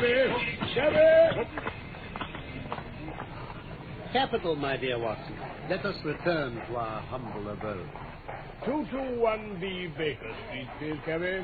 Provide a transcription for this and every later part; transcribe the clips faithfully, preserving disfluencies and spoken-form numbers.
Shabby! Shabby! Capital, my dear Watson. Let us return to our humble abode. two two one B Baker Street, please, Cabby.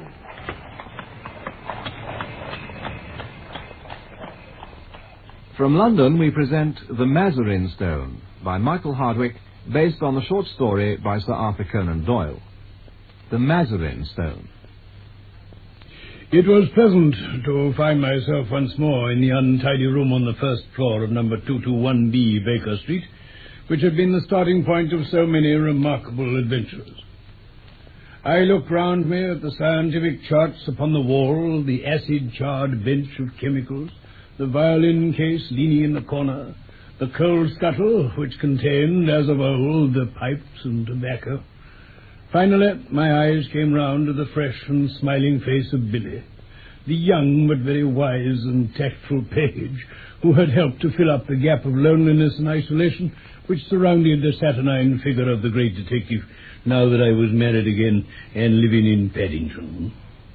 From London, we present The Mazarin Stone by Michael Hardwick, based on the short story by Sir Arthur Conan Doyle. The Mazarin Stone. It was pleasant to find myself once more in the untidy room on the first floor of number two two one B Baker Street, which had been the starting point of so many remarkable adventures. I looked round me at the scientific charts upon the wall, the acid-charred bench of chemicals, the violin case leaning in the corner, the coal scuttle, which contained, as of old, the pipes and tobacco. Finally, my eyes came round to the fresh and smiling face of Billy, the young but very wise and tactful page who had helped to fill up the gap of loneliness and isolation which surrounded the saturnine figure of the great detective now that I was married again and living in Paddington.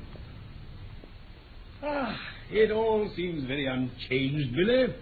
Ah, it all seems very unchanged, Billy.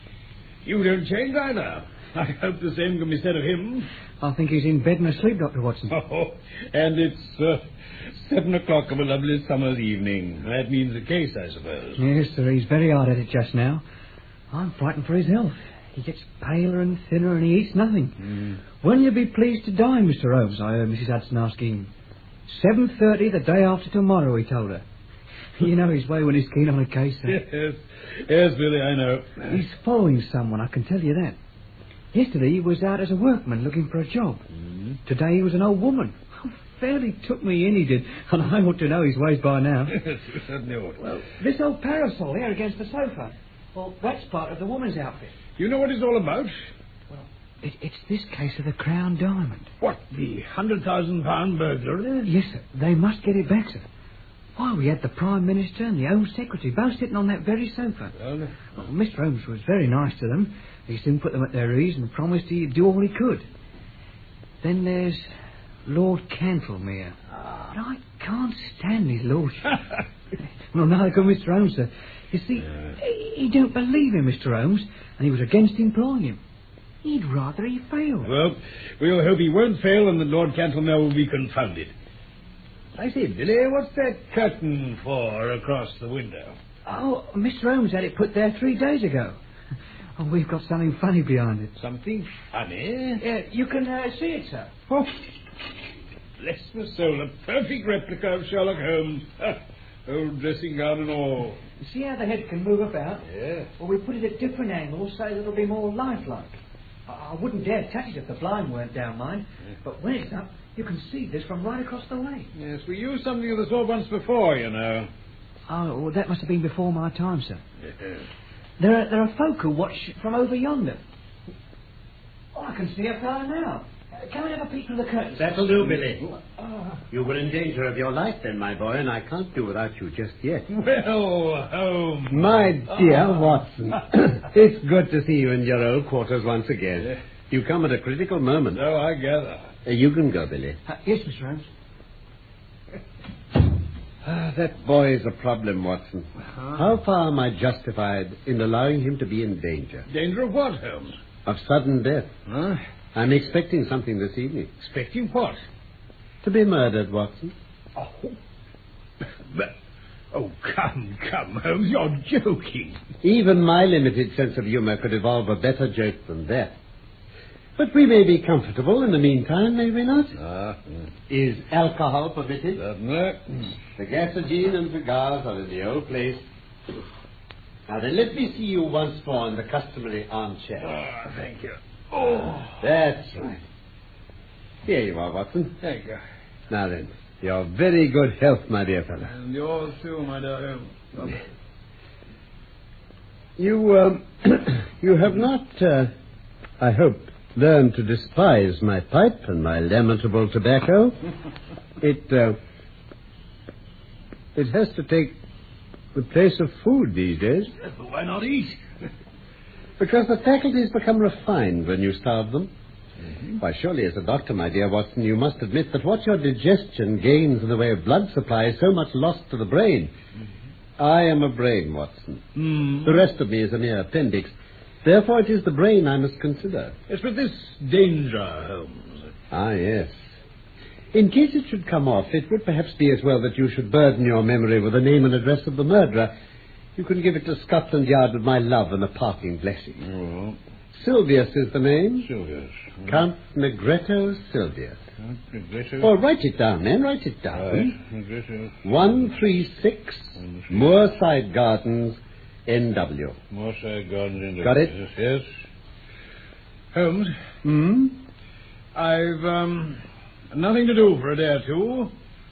You don't change either. I hope the same can be said of him. I think he's in bed and asleep, Doctor Watson. Oh, and it's uh, seven o'clock of a lovely summer's evening. That means a case, I suppose. Yes, sir, he's very hard at it just now. I'm frightened for his health. He gets paler and thinner and he eats nothing. Mm. When you be pleased to dine, Mister Holmes? I heard Missus Hudson asking him. seven thirty the day after tomorrow, he told her. You know his way when he's keen on a case, sir. Yes, yes, Billy, I know. He's following someone, I can tell you that. Yesterday he was out as a workman looking for a job. Mm. Today he was an old woman. Oh, fairly took me in, he did. And I ought to know his ways by now. Yes, you certainly ought. Well, this old parasol here against the sofa. Well, that's part of the woman's outfit. You know what it's all about? Well, it, it's this case of the Crown Diamond. What, the hundred thousand pound burglary? Yes, sir. They must get it back, sir. Why, we had the Prime Minister and the Home Secretary both sitting on that very sofa. Well, well, Mister Holmes was very nice to them. He soon put them at their ease and promised he'd do all he could. Then there's Lord Cantlemere. Oh. But I can't stand his lordship. Well, neither could Mister Holmes, sir. You see, yeah. he don't believe in Mister Holmes, and he was against employing him. He'd rather he failed. Well, we'll hope he won't fail and that Lord Cantlemere will be confounded. I say, Billy, what's that curtain for across the window? Oh, Mister Holmes had it put there three days ago. Oh, we've got something funny behind it. Something funny? Yeah, you can uh, see it, sir. Oh, bless my soul, a perfect replica of Sherlock Holmes. Old dressing gown and all. See how the head can move about? Yeah. Well, we put it at different angles so that it'll be more lifelike. I, I wouldn't dare touch it if the blind weren't down, mind. Yeah. But when it's up, you can see this from right across the way. Yes, we used something of the sort once before, you know. Oh, well, that must have been before my time, sir. Yes. There are, there are folk who watch from over yonder. Oh, I can see a fella now. Uh, can we have a peek through the curtains? That'll do, Billy. Oh. You were in danger of your life then, my boy, and I can't do without you just yet. Well, Holmes. My dear oh. Watson, it's good to see you in your old quarters once again. Yeah. You come at a critical moment. Oh, I gather. Uh, you can go, Billy. Uh, yes, Mister Holmes. Ah, that boy is a problem, Watson. Uh-huh. How far am I justified in allowing him to be in danger? Danger of what, Holmes? Of sudden death. Huh? I'm expecting something this evening. Expecting what? To be murdered, Watson. Oh, but, oh, come, come, Holmes, you're joking. Even my limited sense of humor could evolve a better joke than that. But we may be comfortable in the meantime, may we not? Ah. Mm. Is alcohol permitted? Certainly. The gasogene and cigars are in the old place. Now then, let me see you once more in the customary armchair. Ah, thank you. Oh. That's right. Here you are, Watson. Thank you. Now then, your very good health, my dear fellow. And yours too, my dear Holmes. You, uh, you have not, uh, I hope, learned to despise my pipe and my lamentable tobacco. It, uh, it has to take the place of food these days. But why not eat? Because the faculties become refined when you starve them. Mm-hmm. Why, surely as a doctor, my dear Watson, you must admit that what your digestion gains in the way of blood supply is so much lost to the brain. Mm-hmm. I am a brain, Watson. Hmm. The rest of me is a mere appendix. Therefore, it is the brain I must consider. Yes, but this danger, Holmes. Ah, yes. In case it should come off, it would perhaps be as well that you should burden your memory with the name and address of the murderer. You can give it to Scotland Yard with my love and a parting blessing. Oh. Silvius is the name. Silvius. Count Negretto Silvius. Count Negretto. Oh, write it down, then. Write it down. Right. Negretto. one three six Moorside Gardens, N W Moorside Gardens, N W Got it? Yes, yes. Holmes, Hmm? I've, um, nothing to do for a day or two.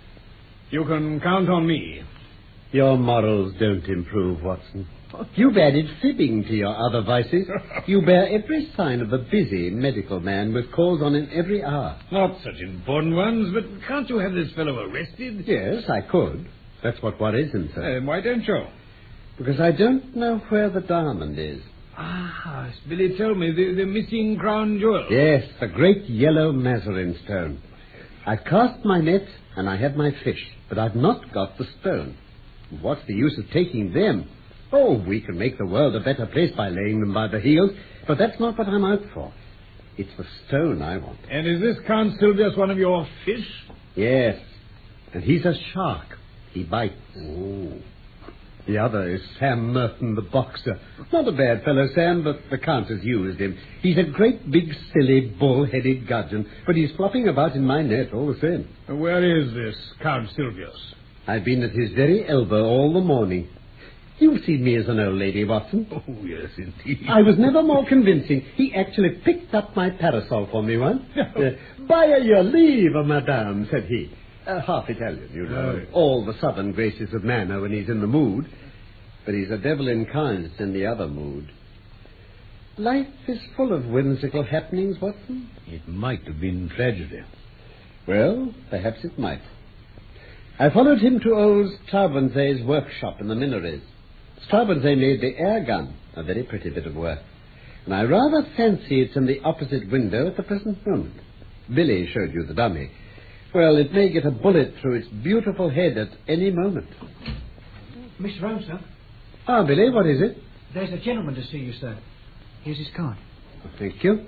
You can count on me. Your morals don't improve, Watson. You've added fibbing to your other vices. You bear every sign of a busy medical man with calls on in every hour. Not such important ones, but can't you have this fellow arrested? Yes, I could. That's what worries him, sir. Uh, why don't you? Because I don't know where the diamond is. Ah, as Billy told me, the, the missing crown jewel. Yes, the great yellow Mazarin stone. I've cast my net and I have my fish, but I've not got the stone. What's the use of taking them? Oh, we can make the world a better place by laying them by the heels, but that's not what I'm out for. It's the stone I want. And is this Count Silvius one of your fish? Yes, and he's a shark. He bites. Oh. The other is Sam Merton, the boxer. Not a bad fellow, Sam, but the Count has used him. He's a great big, silly, bull-headed gudgeon, but he's flopping about in my net all the same. Where is this Count Silvius? I've been at his very elbow all the morning. You've seen me as an old lady, Watson. Oh, yes, indeed. I was never more convincing. He actually picked up my parasol for me once. uh, By your leave, madame, said he. Uh, half Italian, you know. Oh. All the southern graces of manner when he's in the mood. But he's a devil incarnate in the other mood. Life is full of whimsical happenings, Watson. It might have been tragedy. Well, perhaps it might. I followed him to old Straubenzé's workshop in the Minories. Straubenzé made the air gun, a very pretty bit of work. And I rather fancy it's in the opposite window at the present moment. Billy showed you the dummy. Well, it may get a bullet through its beautiful head at any moment. Mister Holmes, sir. Ah, Billy, what is it? There's a gentleman to see you, sir. Here's his card. Thank you.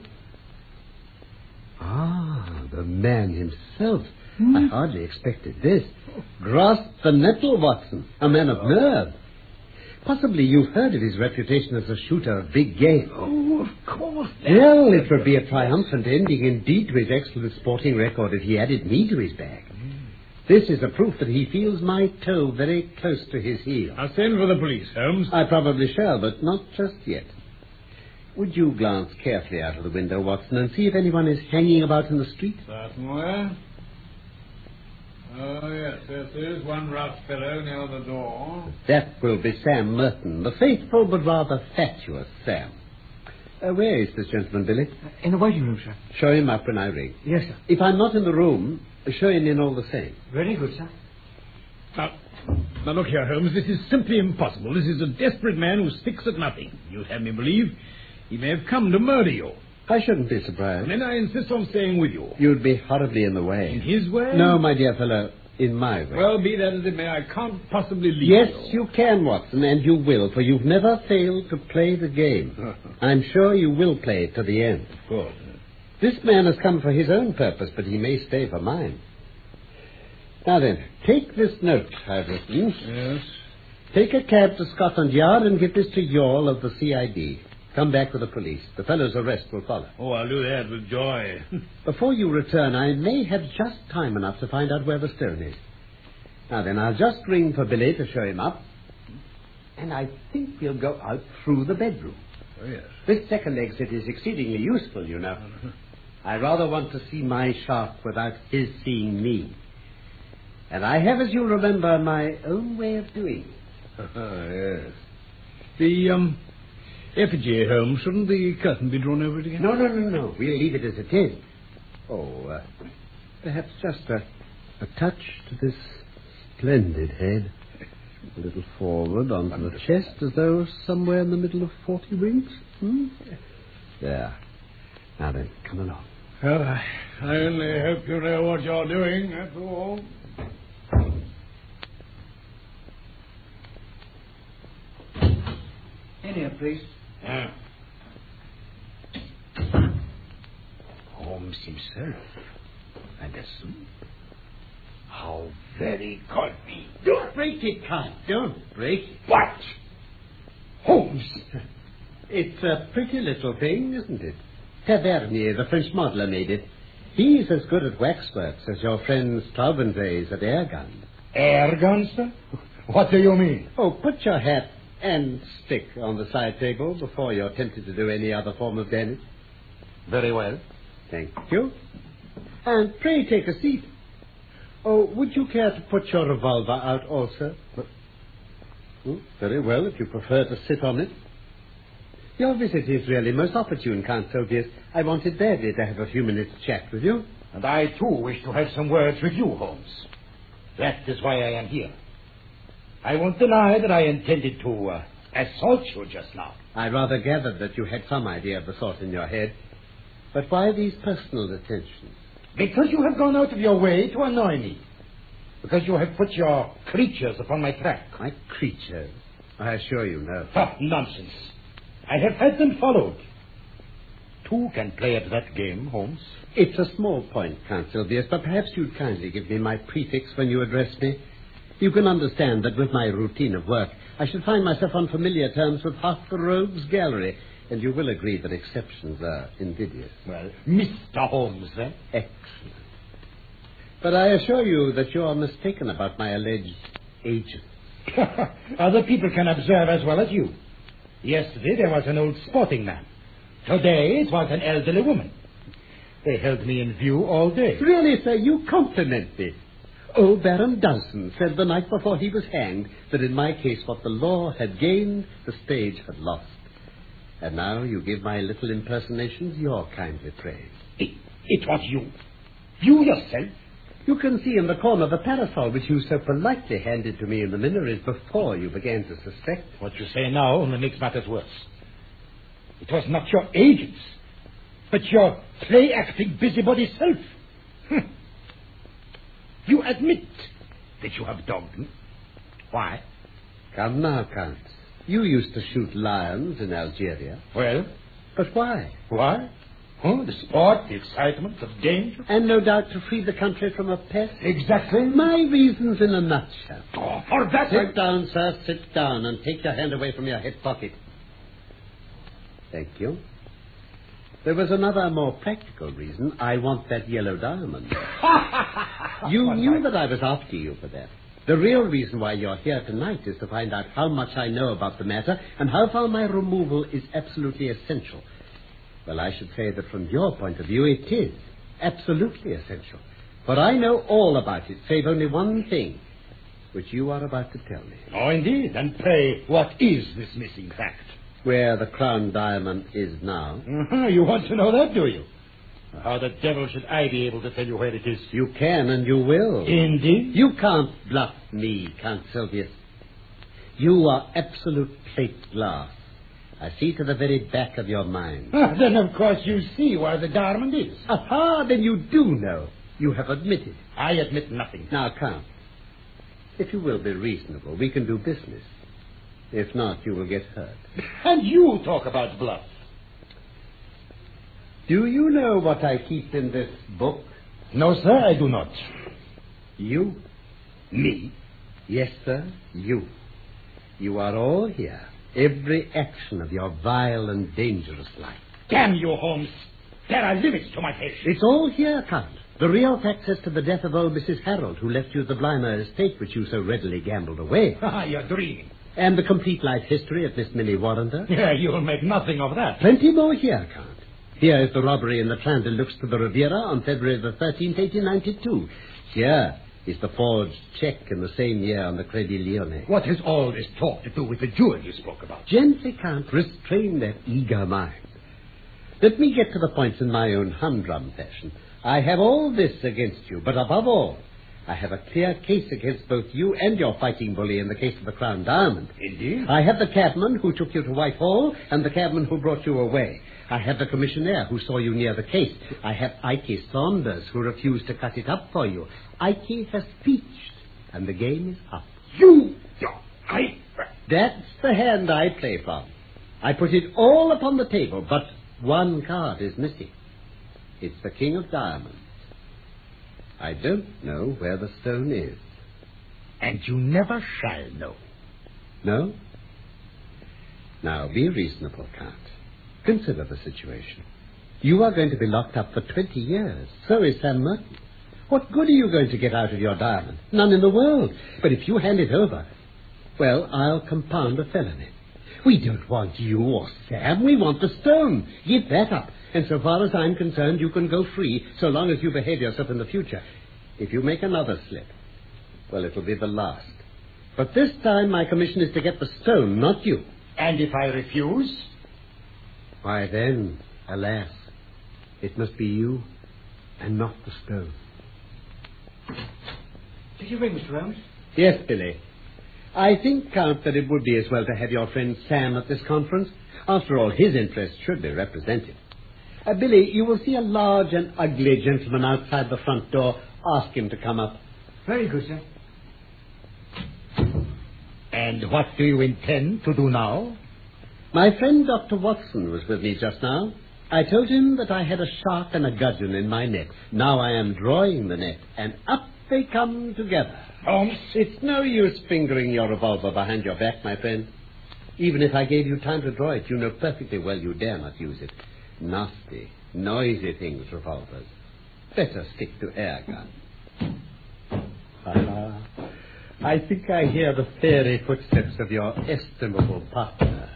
Ah, the man himself. Hmm? I hardly expected this. Grasp the nettle, Watson. A man of nerve. Possibly you've heard of his reputation as a shooter of big game. Oh, of course. Well, it would be a triumphant ending indeed to his excellent sporting record if he added me to his bag. Mm. This is a proof that he feels my toe very close to his heel. I'll send for the police, Holmes. I probably shall, but not just yet. Would you glance carefully out of the window, Watson, and see if anyone is hanging about in the street? Certainly. Oh, yes, yes, there's one rough fellow near the door. That will be Sam Merton, the faithful but rather fatuous Sam. Uh, where is this gentleman, Billy? Uh, in the waiting room, sir. Show him up when I ring. Yes, sir. If I'm not in the room, show him in all the same. Very good, sir. Now, now, look here, Holmes, this is simply impossible. This is a desperate man who sticks at nothing. You'd have me believe he may have come to murder you. I shouldn't be surprised. And then I insist on staying with you. You'd be horribly in the way. In his way? No, my dear fellow, in my way. Well, be that as it may, I can't possibly leave yes, you. Yes, you can, Watson, and you will, for you've never failed to play the game. I'm sure you will play it to the end. Of course. This man has come for his own purpose, but he may stay for mine. Now then, take this note I've written. Yes. Take a cab to Scotland Yard and give this to Yall of the C I D. Come back with the police. The fellow's arrest will follow. Oh, I'll do that with joy. Before you return, I may have just time enough to find out where the stone is. Now then, I'll just ring for Billy to show him up. And I think we'll go out through the bedroom. Oh, yes. This second exit is exceedingly useful, you know. I rather want to see my shark without his seeing me. And I have, as you'll remember, my own way of doing it. yes. The, um... effigy, Holmes, shouldn't the curtain be drawn over it again? No, no, no, no. We'll leave it as it is. Oh, uh, perhaps just a, a touch to this splendid head. A little forward onto the chest, as though somewhere in the middle of forty winks. Hmm? There. Now then, come along. Well, I, I only hope you know what you're doing, that's all. In here, please. Ah. Holmes himself. And a soup. How very coffee. Don't break it, Count. Don't break it. What? Holmes! It's a pretty little thing, isn't it? Tavernier, the French modeler, made it. He's as good at waxworks as your friend Straubenzee is at air guns. Air guns, sir? What do you mean? Oh, put your hat and stick on the side table before you're tempted to do any other form of damage. Very well. Thank you. And pray take a seat. Oh, would you care to put your revolver out also? Oh, very well, if you prefer to sit on it. Your visit is really most opportune, Count Sylvius. I wanted badly to have a few minutes chat with you. And I, too, wish to have some words with you, Holmes. That is why I am here. I won't deny that I intended to uh, assault you just now. I rather gathered that you had some idea of the sort in your head. But why these personal attentions? Because you have gone out of your way to annoy me. Because you have put your creatures upon my track. My creatures? I assure you, no. Oh, nonsense. I have had them followed. Two can play at that game, Holmes. It's a small point, Count Sylvius, but perhaps you'd kindly give me my prefix when you address me. You can understand that with my routine of work, I should find myself on familiar terms with half the rogues gallery, and you will agree that exceptions are invidious. Well, Mister Holmes, then? Excellent. But I assure you that you are mistaken about my alleged agent. Other people can observe as well as you. Yesterday there was an old sporting man. Today it was an elderly woman. They held me in view all day. Really, sir, you compliment me. Old Baron Dunstan said the night before he was hanged that in my case what the law had gained, the stage had lost. And now you give my little impersonations your kindly praise. It, it was you. You yourself. You can see in the corner the parasol which you so politely handed to me in the Minories before you began to suspect. What you say now only makes matters worse. It was not your agents, but your play-acting busybody self. Hm. You admit that you have dogged me. Why? Come now, Count. You used to shoot lions in Algeria. Well? But why? Why? Oh, the sport, the excitement, the danger. And no doubt to free the country from a pest. Exactly. My reasons in a nutshell. Oh, for that... Sit I... down, sir, sit down, and take your hand away from your hip pocket. Thank you. There was another more practical reason. I want that yellow diamond. You knew that I was after you for that. The real reason why you're here tonight is to find out how much I know about the matter and how far my removal is absolutely essential. Well, I should say that from your point of view, it is absolutely essential. For I know all about it, save only one thing, which you are about to tell me. Oh, indeed. And pray, what is this missing fact? Where the crown diamond is now. Uh-huh. You want to know that, do you? How the devil should I be able to tell you where it is? You can and you will. Indeed? You can't bluff me, Count Sylvius. You are absolute plate glass. I see to the very back of your mind. Ah, then, of course, you see where the diamond is. Aha, then you do know. You have admitted. I admit nothing. Now, Count, if you will be reasonable, we can do business. If not, you will get hurt. And you talk about bluff. Do you know what I keep in this book? No, sir, I do not. You? Me? Yes, sir, you. You are all here. Every action of your vile and dangerous life. Damn you, Holmes. There are limits to my patience. It's all here, Count. The real facts as to the death of old Missus Harold, who left you the Blymer estate which you so readily gambled away. Ah, you're dreaming. And the complete life history of Miss Minnie Warrender. Yeah, you'll make nothing of that. Plenty more here, Count. Here is the robbery in the Train de Luxe to the Riviera on February the thirteenth, eighteen ninety-two. Here is the forged check in the same year on the Credit Lyonnais. What has all this talk to do with the jewel you spoke about? Gently, Count, restrain that eager mind. Let me get to the points in my own humdrum fashion. I have all this against you, but above all, I have a clear case against both you and your fighting bully in the case of the Crown Diamond. Indeed? I have the cabman who took you to Whitehall and the cabman who brought you away. I have the commissionaire who saw you near the case. I have Ike Saunders who refused to cut it up for you. Ike has peached, and the game is up. You... I... That's the hand I play from. I put it all upon the table, but one card is missing. It's the King of Diamonds. I don't know where the stone is. And you never shall know. No? Now, be reasonable, Count. Consider the situation. You are going to be locked up for twenty years. So is Sam Merton. What good are you going to get out of your diamond? None in the world. But if you hand it over, well, I'll compound a felony. We don't want you or Sam. We want the stone. Give that up. And so far as I'm concerned, you can go free so long as you behave yourself in the future. If you make another slip, well, it'll be the last. But this time my commission is to get the stone, not you. And if I refuse? Why then, alas, it must be you and not the stone. Did you ring, Mister Holmes? Yes, Billy. I think, Count, that it would be as well to have your friend Sam at this conference. After all, his interests should be represented. Uh, Billy, you will see a large and ugly gentleman outside the front door. Ask him to come up. Very good, sir. And what do you intend to do now? My friend Doctor Watson was with me just now. I told him that I had a shark and a gudgeon in my net. Now I am drawing the net, and up they come together. Holmes? It's no use fingering your revolver behind your back, my friend. Even if I gave you time to draw it, you know perfectly well you dare not use it. Nasty, noisy things, revolvers. Better stick to air gun. Ah, I think I hear the fairy footsteps of your estimable partner.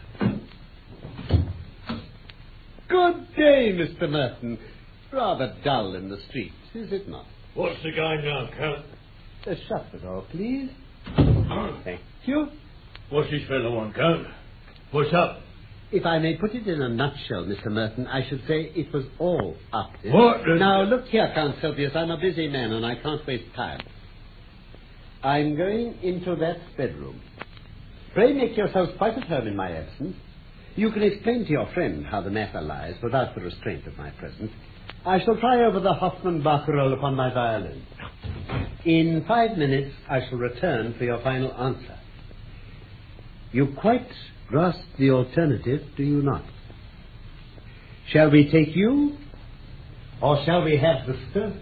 Good day, Mister Merton. Rather dull in the streets, is it not? What's the guy now, Count? Uh, shut the door, please. Thank you. What's this fellow want, Count? What's up? If I may put it in a nutshell, Mister Merton, I should say it was all up. What? Now, look here, Count Sylvius, I'm a busy man and I can't waste time. I'm going into that bedroom. Pray make yourselves quite at home in my absence. You can explain to your friend how the matter lies without the restraint of my presence. I shall try over the Hoffman barcarolle upon my violin. In five minutes, I shall return for your final answer. You quite grasp the alternative, do you not? Shall we take you, or shall we have the stone?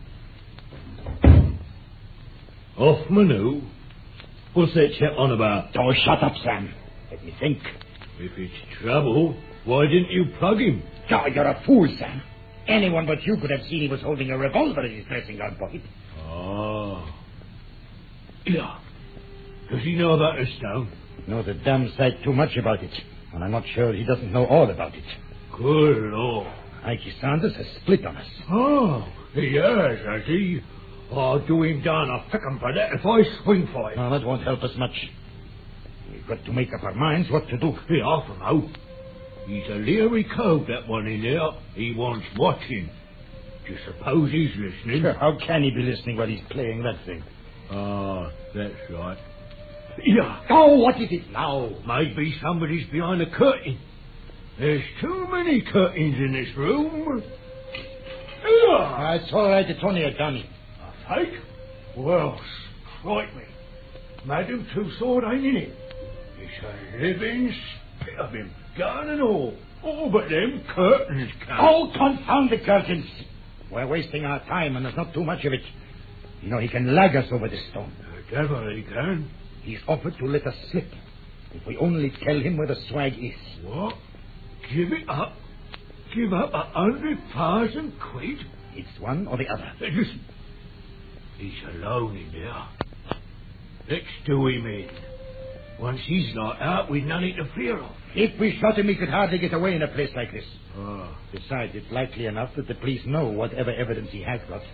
Hoffman who? What's that chap on about? Oh, shut up, Sam. Let me think. If it's trouble, why didn't you plug him? Oh, you're a fool, Sam. Anyone but you could have seen he was holding a revolver in his dressing-gown pocket. Ah. Yeah. Does he know about the stone? Knows a damn sight too much about it. And I'm not sure he doesn't know all about it. Good Lord. Ikey Sanders has split on us. Oh, he has, has he? I'll do him down a fickum for that if I swing for it. No, that won't help us much. We've got to make up our minds what to do. Hey, half a know. He's a leery cove, that one in there. He wants watching. Do you suppose he's listening? Sure, how can he be listening while he's playing that thing? Ah, that's right. Yeah. Oh, what is it now? Maybe somebody's behind the curtain. There's too many curtains in this room. Yeah. It's all right, it's only a dummy. A fake? Well, strike me. Madame Tussaud ain't in it. It's a living spit of him, gun and all. Oh, but them curtains can't. Oh, confound the curtains. We're wasting our time, and there's not too much of it. You know, he can lag us over the stone. The devil he can. He's offered to let us slip, if we only tell him where the swag is. What? Give it up? Give up a hundred thousand quid? It's one or the other. Listen. He's alone in there. Let's do him in. Once he's not out, we've nothing to fear of. If we shot him, he could hardly get away in a place like this. Oh. Besides, it's likely enough that the police know whatever evidence he has got.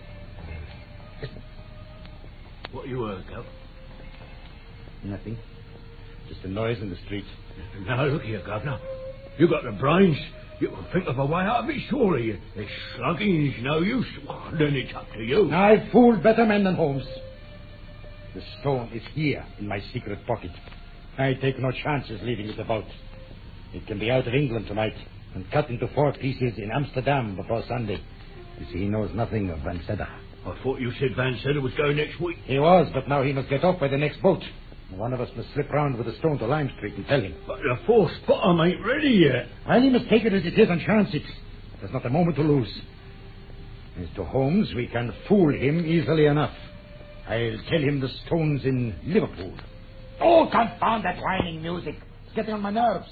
What you heard, Gov? Nothing. Just a noise in the street. Now, look here, Governor. You got the brains. You can think of a way out of it, surely. This slugging is no use. Well, then it's up to you. I've fooled better men than Holmes. The stone is here in my secret pocket. I take no chances leaving it about. It can be out of England tonight and cut into four pieces in Amsterdam before Sunday. You see, he knows nothing of Van Sedder. I thought you said Van Sedder was going next week. He was, but now he must get off by the next boat. One of us must slip round with a stone to Lime Street and tell him. But the fourth bottom ain't ready yet. Well, he must take it as it is and chance it. There's not a moment to lose. As to Holmes, we can fool him easily enough. I'll tell him the stone's in Liverpool. Oh, confound that whining music. It's getting on my nerves.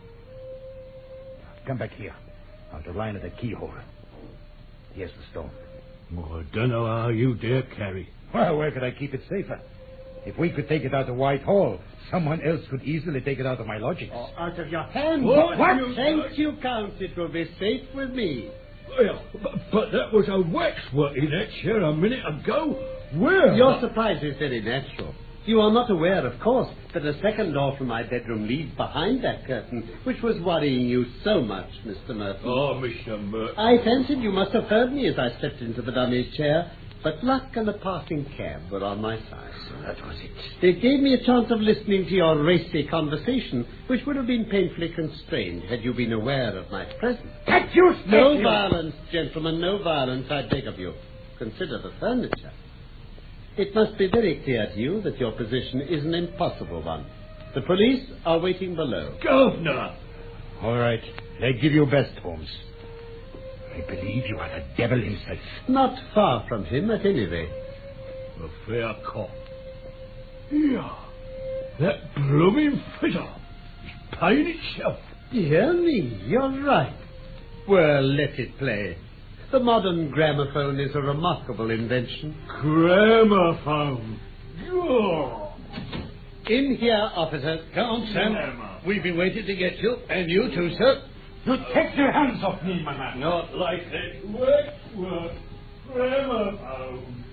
Come back here. Out of line of the keyhole. Here's the stone. Oh, I don't know how you dare carry. Well, where could I keep it safer? If we could take it out of Whitehall, someone else could easily take it out of my lodgings. Oh, out of your hand. What? What? You- Thank you, Count. It will be safe with me. Well, but, but that was a waxwork in that chair a minute ago. Where? Your surprise is very natural. You are not aware, of course, that a second door from my bedroom leads behind that curtain, which was worrying you so much, Mister Merton. Oh, Mister Merton. I fancied you must have heard me as I stepped into the dummy's chair, but luck and a passing cab were on my side. So that was it. It gave me a chance of listening to your racy conversation, which would have been painfully constrained had you been aware of my presence. That you No violence, gentlemen, no violence, I beg of you. Consider the furniture. It must be very clear to you that your position is an impossible one. The police are waiting below. Governor! All right. They give you best, Holmes. I believe you are the devil himself. Not far from him, at any rate. A fair cop. Yeah, that blooming fiddle is playing itself. Dear me, you're right. Well, let it play. The modern gramophone is a remarkable invention. Gramophone. Oh. In here, officer. Come on, Sam. We've been waiting to get you, and you too, sir. You take your hands off me, my man. Not like that. Work, work. Gramophone.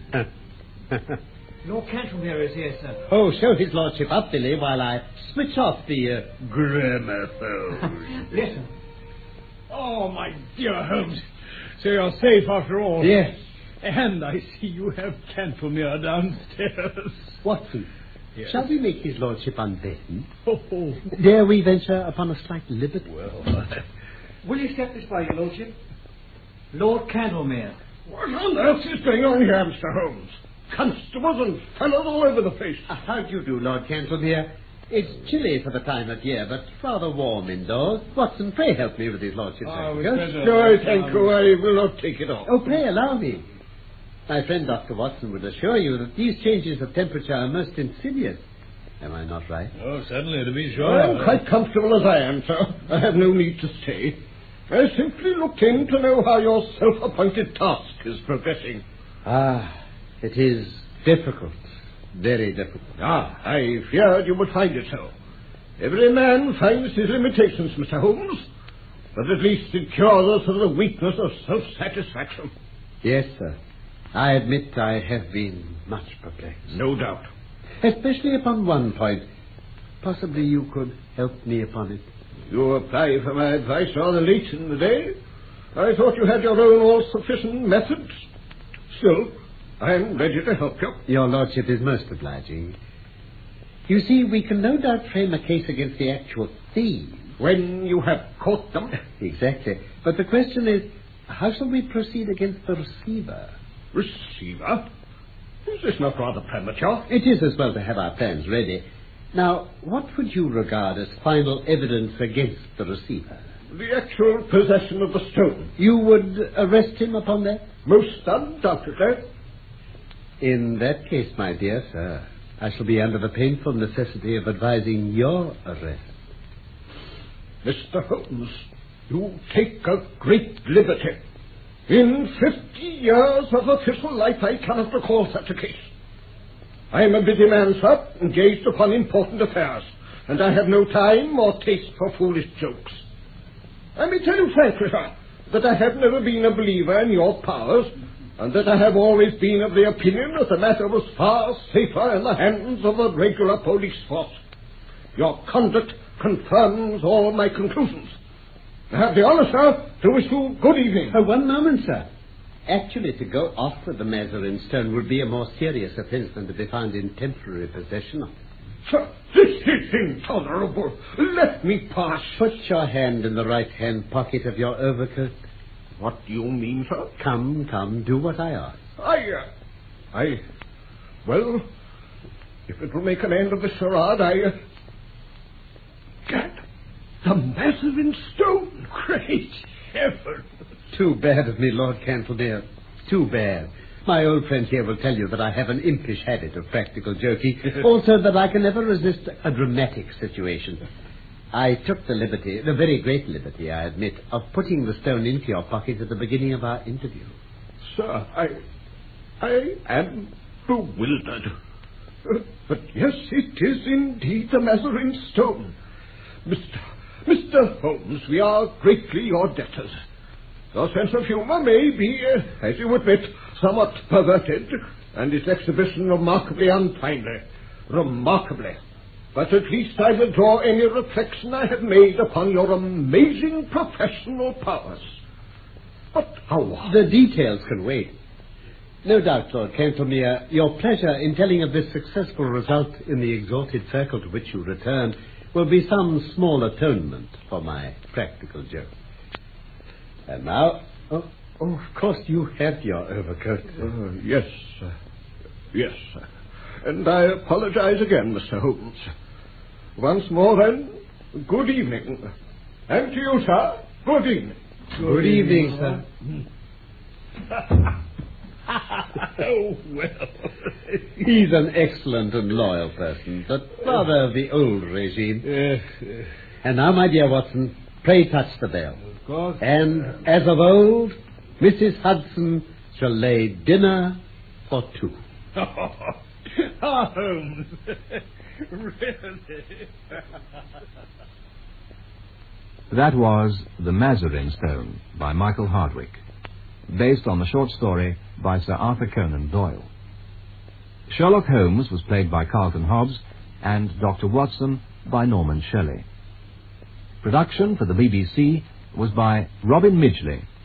Lord Cantlemere is here, sir. Oh, show his lordship up, Billy, while I switch off the uh, gramophone. Listen. Oh, my dear Holmes. So you're safe after all. Yes. And I see you have Cantlemere downstairs. Watson, Yes. shall we make his lordship unbuttoned? Oh, oh. Dare we venture upon a slight liberty? Well, Will you step this way, your lordship? Lord Cantlemere. what on earth is going on here, Mister Holmes? Constables and fellows all over the place. Uh, how do you do, Lord Cantlemere? It's chilly for the time of year, but rather warm indoors. Watson, pray help me with his lordship's Oh, overcoat. better- No, thank you. I will not take it off. Oh, pray allow me. My friend Doctor Watson would assure you that these changes of temperature are most insidious. Am I not right? Oh, certainly, to be sure. I'm quite comfortable as I am, sir. I have no need to stay. I simply looked in to know how your self-appointed task is progressing. Ah, it is difficult. Very difficult. Ah, I feared you would find it so. Every man finds his limitations, Mister Holmes, but at least it cures us of the weakness of self-satisfaction. Yes, sir. I admit I have been much perplexed. No doubt. Especially upon one point. Possibly you could help me upon it. You apply for my advice rather late in the day. I thought you had your own all-sufficient methods. Still, I am ready to help you. Your lordship is most obliging. You see, we can no doubt frame a case against the actual thieves. When you have caught them. Exactly. But the question is, how shall we proceed against the receiver? Receiver? Is this not rather premature? It is as well to have our plans ready. Now, what would you regard as final evidence against the receiver? The actual possession of the stone. You would arrest him upon that? Most undoubtedly. In that case, my dear sir, I shall be under the painful necessity of advising your arrest. Mister Holmes, you take a great liberty. In fifty years of official life, I cannot recall such a case. I am a busy man, sir, engaged upon important affairs, and I have no time or taste for foolish jokes. I may tell you frankly, sir, that I have never been a believer in your powers, and that I have always been of the opinion that the matter was far safer in the hands of a regular police force. Your conduct confirms all my conclusions. I have the honour, sir, to wish you good evening. Uh, one moment, sir. Actually, to go off with the Mazarin stone would be a more serious offence than to be found in temporary possession of it. Sir, this is intolerable. Let me pass. Put your hand in the right-hand pocket of your overcoat. What do you mean, sir? Come, come, do what I ask. I, uh, I, well, if it will make an end of the charade, I... Uh... Gad, the Mazarin stone! Great heaven! Too bad of me, Lord Cantlemere. Too bad. My old friend here will tell you that I have an impish habit of practical joking. Also that I can never resist a dramatic situation. I took the liberty, the very great liberty, I admit, of putting the stone into your pocket at the beginning of our interview. Sir, I... I am bewildered. Uh, but yes, it is indeed the Mazarin stone. Mister Mister Holmes, we are greatly your debtors. Your sense of humour may be, uh, as you admit, somewhat perverted, and its exhibition remarkably untimely. Remarkably. But at least I will draw any reflection I have made upon your amazing professional powers. But how? The details can wait. No doubt, Lord Cantlemere, your pleasure in telling of this successful result in the exalted circle to which you returned will be some small atonement for my practical joke. And now, oh, oh of course, you have your overcoat. Uh, yes, sir. Yes, sir. And I apologize again, Mister Holmes. Once more, then, good evening. And to you, sir, good evening. Good, good evening, sir. Oh, well. He's an excellent and loyal person, but rather of the old regime. Uh, uh, and now, my dear Watson, pray touch the bell. Of course. And, as of old, Missus Hudson shall lay dinner for two. Oh, Holmes. Really? That was The Mazarin Stone by Michael Hardwick, based on the short story by Sir Arthur Conan Doyle. Sherlock Holmes was played by Carlton Hobbs and Doctor Watson by Norman Shelley. Production for the B B C was by Robin Midgley